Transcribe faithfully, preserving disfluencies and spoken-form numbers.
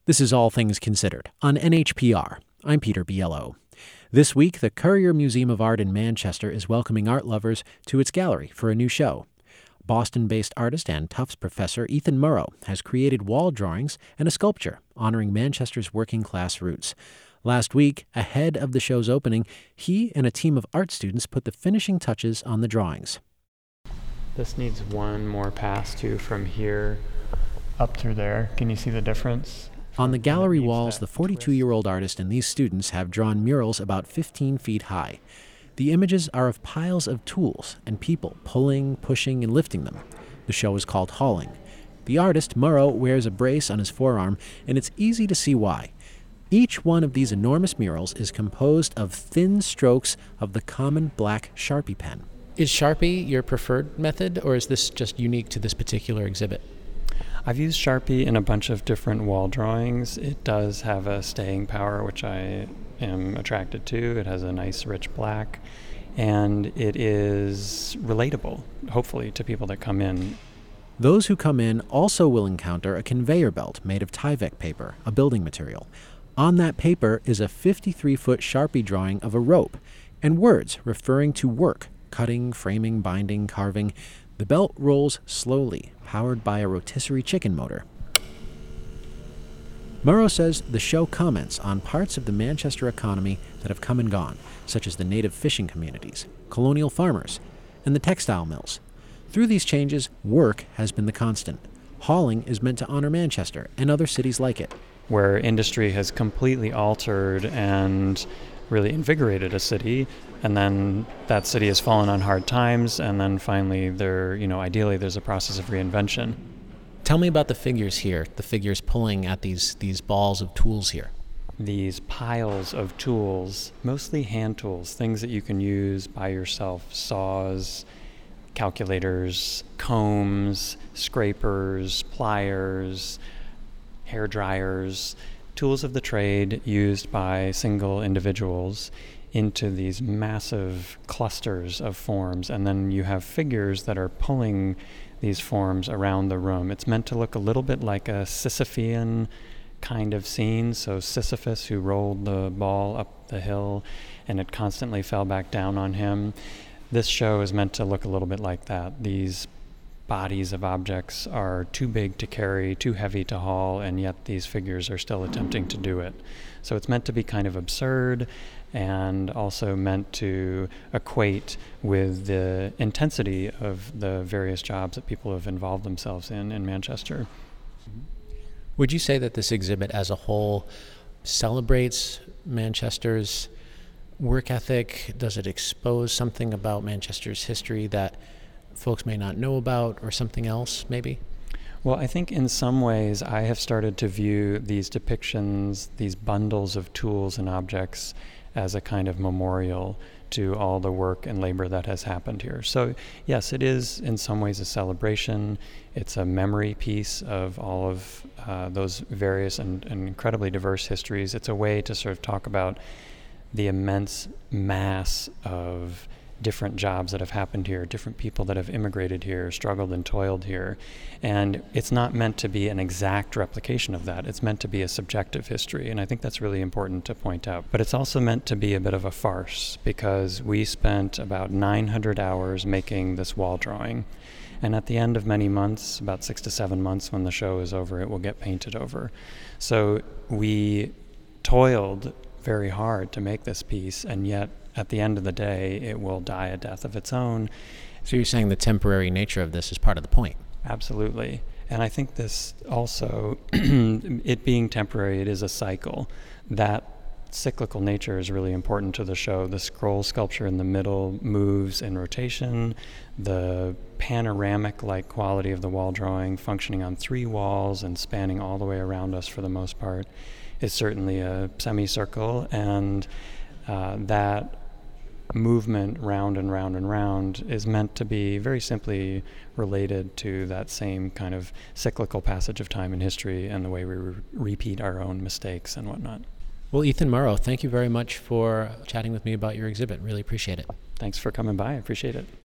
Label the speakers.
Speaker 1: This is All Things Considered on N H P R. I'm Peter Biello. This week, the Currier Museum of Art in Manchester is welcoming art lovers to its gallery for a new show. Boston-based artist and Tufts professor Ethan Murrow has created wall drawings and a sculpture honoring Manchester's working-class roots. Last week, ahead of the show's opening, he and a team of art students put the finishing touches on the drawings.
Speaker 2: This needs one more pass too from here up through there. Can you see the difference?
Speaker 1: On the gallery walls, the forty-two-year-old artist and these students have drawn murals about fifteen feet high. The images are of piles of tools and people pulling, pushing, and lifting them. The show is called Hauling. The artist, Murrow, wears a brace on his forearm, and it's easy to see why. Each one of these enormous murals is composed of thin strokes of the common black Sharpie pen.
Speaker 3: Is Sharpie your preferred method, or is this just unique to this particular exhibit?
Speaker 2: I've used Sharpie in a bunch of different wall drawings. It does have a staying power, which I am attracted to. It has a nice rich black, and it is relatable, hopefully, to people that come in.
Speaker 1: Those who come in also will encounter a conveyor belt made of Tyvek paper, a building material. On that paper is a fifty-three foot Sharpie drawing of a rope and words referring to work, cutting, framing, binding, carving. The belt rolls slowly, powered by a rotisserie chicken motor. Murrow says the show comments on parts of the Manchester economy that have come and gone, such as the native fishing communities, colonial farmers, and the textile mills. Through these changes, work has been the constant. Hauling is meant to honor Manchester and other cities like it,
Speaker 2: where industry has completely altered and really invigorated a city, and then that city has fallen on hard times, and then finally there, you know, ideally there's a process of reinvention.
Speaker 3: Tell me about the figures here, the figures pulling at these, these balls of tools here.
Speaker 2: These piles of tools, mostly hand tools, things that you can use by yourself, saws, calculators, combs, scrapers, pliers, hair dryers, tools of the trade used by single individuals into these massive clusters of forms, and then you have figures that are pulling these forms around the room. It's meant to look a little bit like a Sisyphean kind of scene, so Sisyphus, who rolled the ball up the hill and it constantly fell back down on him. This show is meant to look a little bit like that. These bodies of objects are too big to carry, too heavy to haul, and yet these figures are still attempting to do it. So it's meant to be kind of absurd and also meant to equate with the intensity of the various jobs that people have involved themselves in in Manchester.
Speaker 3: Would you say that this exhibit as a whole celebrates Manchester's work ethic? Does it expose something about Manchester's history that folks may not know about, or something else, maybe?
Speaker 2: Well, I think in some ways I have started to view these depictions, these bundles of tools and objects, as a kind of memorial to all the work and labor that has happened here. So yes, it is in some ways a celebration. It's a memory piece of all of uh, those various and, and incredibly diverse histories. It's a way to sort of talk about the immense mass of different jobs that have happened here, different people that have immigrated here, struggled and toiled here. And it's not meant to be an exact replication of that. It's meant to be a subjective history, and I think that's really important to point out. But it's also meant to be a bit of a farce, because we spent about nine hundred hours making this wall drawing. And at the end of many months, about six to seven months when the show is over, it will get painted over. So we toiled very hard to make this piece, and yet at the end of the day, it will die a death of its own.
Speaker 3: So you're saying the temporary nature of this is part of the point?
Speaker 2: Absolutely. And I think this also, it being temporary, it is a cycle. That cyclical nature is really important to the show. The scroll sculpture in the middle moves in rotation. The panoramic-like quality of the wall drawing, functioning on three walls and spanning all the way around us for the most part, is certainly a semicircle, and uh, that movement round and round and round is meant to be very simply related to that same kind of cyclical passage of time in history and the way we re- repeat our own mistakes and whatnot.
Speaker 3: Well, Ethan Murrow, thank you very much for chatting with me about your exhibit. Really appreciate it.
Speaker 2: Thanks for coming by. I appreciate it.